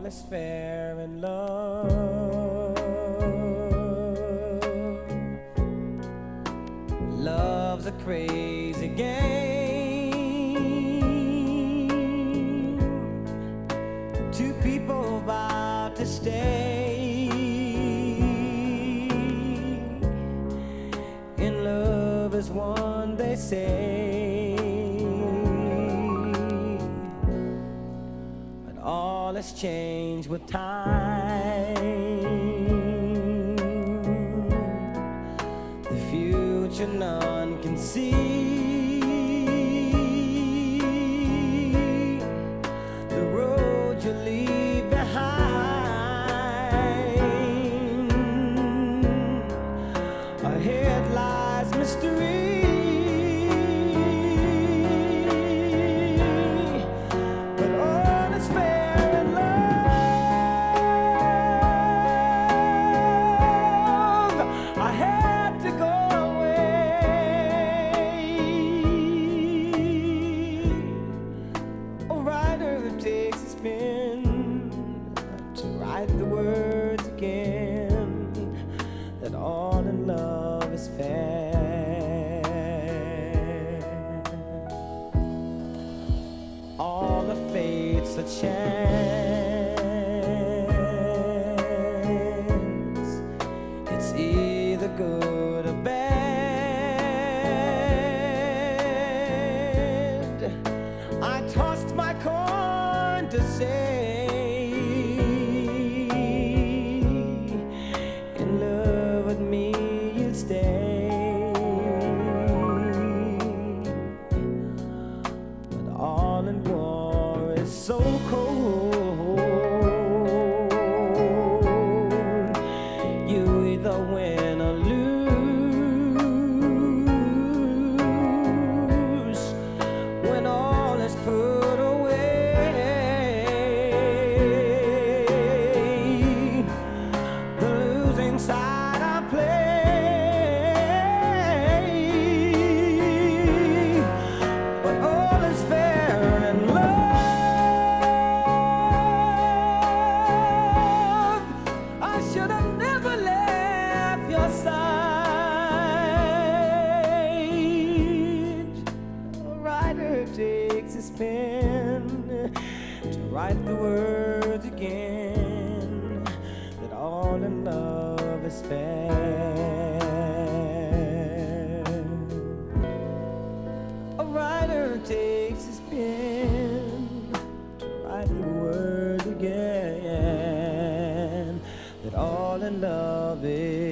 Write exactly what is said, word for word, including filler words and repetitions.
all is fair in love. Love's a crazy game. Two people about to stay in love as one, they say. But all has changed with time. The future none can see. The road you leave behind. Ahead lies mystery. But all is fair in love. I had to go away. A writer who takes his pen to write the words again, that all in love is fair. All the fates a chance. It's either good or bad. I tossed my coin to say, in love with me you'd stay. But all in war is so cold. You either win or lose when all is put away. The losing side I play. But all is fair in love. I should have never left your side. A writer takes his pen to write the words again, that all in love is fair. A writer takes his pen to write the words again, that all in love is